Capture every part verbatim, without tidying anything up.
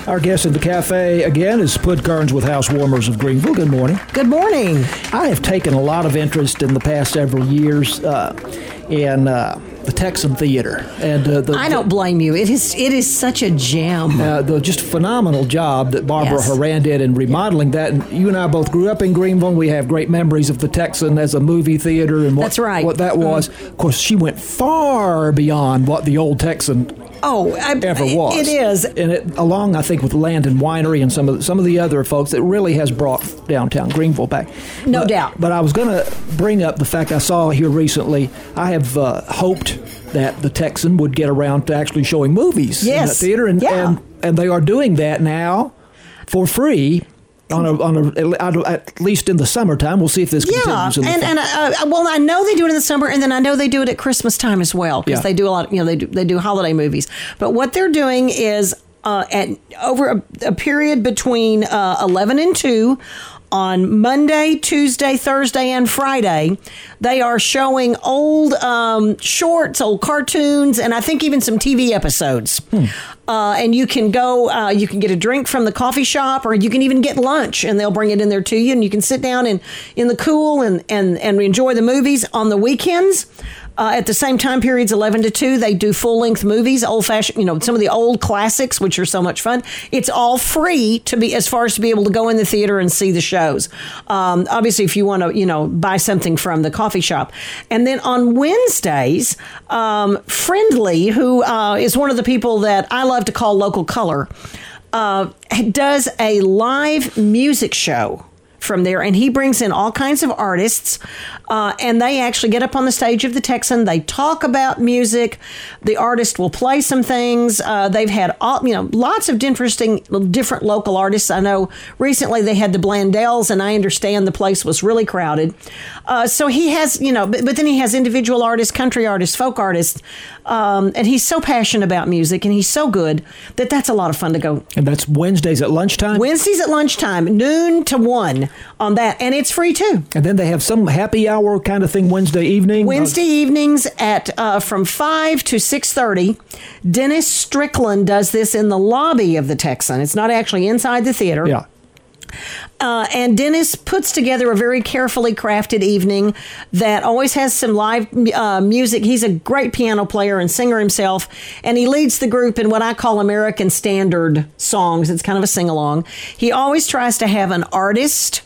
Our guest in the cafe again is Pud Kearns with Housewarmers of Greenville. Good morning. Good morning. I have taken a lot of interest in the past several years uh, in uh, the Texan Theater, and uh, the, I don't blame you. It is it is such a gem. Uh, the just phenomenal job that Barbara Yes. Horan did in remodeling that. And you and I both grew up in Greenville. We have great memories of the Texan as a movie theater and what, That's right. what that was. Mm-hmm. Of course, she went far beyond what the old Texan Oh, I, ever was. It is. And it, along, I think, with Landon Winery and some of the, some of the other folks, it really has brought downtown Greenville back. No but, doubt. But I was going to bring up the fact I saw here recently. I have uh, hoped that the Texan would get around to actually showing movies Yes. in that theater, and, Yeah. and and they are doing that now for free. On a, on a, at least in the summertime. We'll see if this Yeah, continues. In the and fall. and uh, well, I know they do it in the summer, and then I know they do it at Christmas time as well because Yeah. they do a lot. You know, they do, they do holiday movies. But what they're doing is uh, at over a, a period between uh, eleven and two. On Monday, Tuesday, Thursday, and Friday, they are showing old um, shorts, old cartoons, and I think even some T V episodes. Hmm. Uh, and you can go, uh, you can get a drink from the coffee shop, or you can even get lunch, and they'll bring it in there to you, and you can sit down in, in the cool and, and, and enjoy the movies on the weekends. Uh, at the same time periods, eleven to two, they do full-length movies, old-fashioned, you know, some of the old classics, which are so much fun. It's all free to be, as far as to be able to go in the theater and see the shows. Um, obviously, if you want to, you know, buy something from the coffee shop. And then on Wednesdays, um, Friendly, who uh, is one of the people that I love to call Local Color, uh, does a live music show from there, and he brings in all kinds of artists, uh, and they actually get up on the stage of the Texan. They talk about music. The artist will play some things. Uh, they've had all, you know, lots of interesting, different local artists. I know recently they had the Blandells, and I understand the place was really crowded. Uh, so he has, you know, but, but then he has individual artists, country artists, folk artists, um, and he's so passionate about music, and he's so good that that's a lot of fun to go. And that's Wednesdays at lunchtime? Wednesdays at lunchtime, noon to one on that, and it's free too. And then they have some happy hour kind of thing Wednesday evening? Wednesday evenings at uh, from five to six thirty. Dennis Strickland does this in the lobby of the Texan. It's not actually inside the theater. Yeah. Uh, and Dennis puts together a very carefully crafted evening that always has some live uh, music. He's a great piano player and singer himself, and he leads the group in what I call American Standard songs. It's kind of a sing-along. He always tries to have an artist,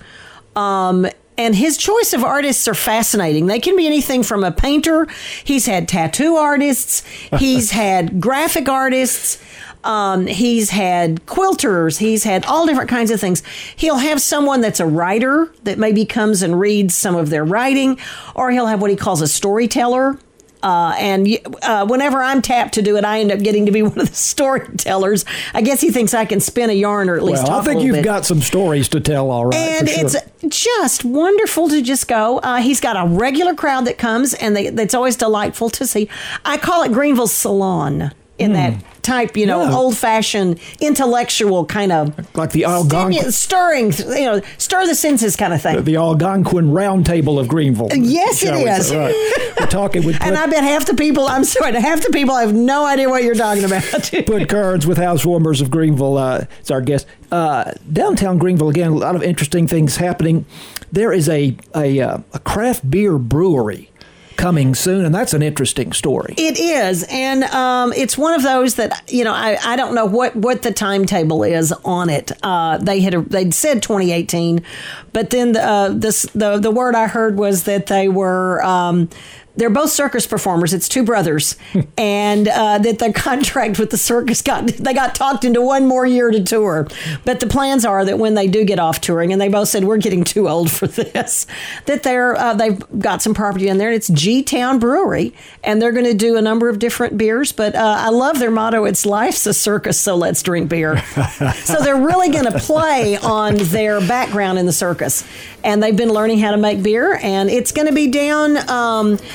um, and his choice of artists are fascinating. They can be anything from a painter. He's had tattoo artists. He's had graphic artists. Um, he's had quilters. He's had all different kinds of things. He'll have someone that's a writer that maybe comes and reads some of their writing, or he'll have what he calls a storyteller. Uh, and uh, whenever I'm tapped to do it, I end up getting to be one of the storytellers. I guess he thinks I can spin a yarn or at least well, talk I think a little you've bit. got some stories to tell, all right. And for sure. it's just wonderful to just go. Uh, he's got a regular crowd that comes, and they, it's always delightful to see. I call it Greenville's Salon in mm. that type, you know, yeah. old-fashioned, intellectual kind of like the Algonquin, stirring, you know, stir the senses kind of thing. The, the Algonquin Round Table of Greenville. Yes, it is. Right. We're talking with, and I bet half the people. I'm sorry, half the people have no idea what you're talking about. Pud Kearns with Housewarmers of Greenville. Uh, it's our guest. Uh, downtown Greenville again. A lot of interesting things happening. There is a a, uh, a craft beer brewery coming soon, and that's an interesting story. It is, and um, it's one of those that, you know, I, I don't know what, what the timetable is on it. Uh, they had a, they'd said twenty eighteen, but then the, uh, this, the the word I heard was that they were um, they're both circus performers. It's two brothers, and uh, that their contract with the circus got they got talked into one more year to tour. But the plans are that when they do get off touring, and they both said we're getting too old for this, that they're uh, they've got some property in there. It's G-Town Brewery, and they're going to do a number of different beers. But uh, I love their motto: "It's life's a circus, so let's drink beer." So they're really going to play on their background in the circus, and they've been learning how to make beer, and it's going to be down. Um,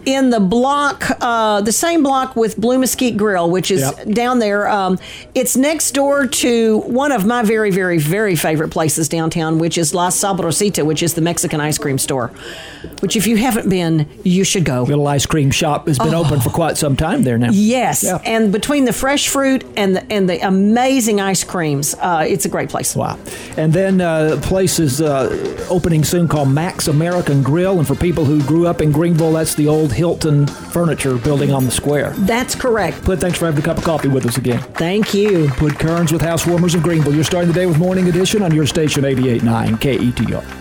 in the block, uh, the same block with Blue Mesquite Grill, which is Yep. down there. Um, it's next door to one of my very, very, very favorite places downtown, which is La Sabrosita, which is the Mexican ice cream store. Which, if you haven't been, you should go. Little ice cream shop has been Oh. open for quite some time there now. Yes, Yeah. and between the fresh fruit and the and the amazing ice creams, uh, it's a great place. Wow. And then uh, a place is uh, opening soon called Max American Grill. And for people who grew up in Greenville, that's the old Hilton furniture building on the square. That's correct. Pud, thanks for having a cup of coffee with us again. Thank you. Pud Kearns with Housewarmers of Greenville. You're starting the day with Morning Edition on your station eighty-eight point nine K E T R.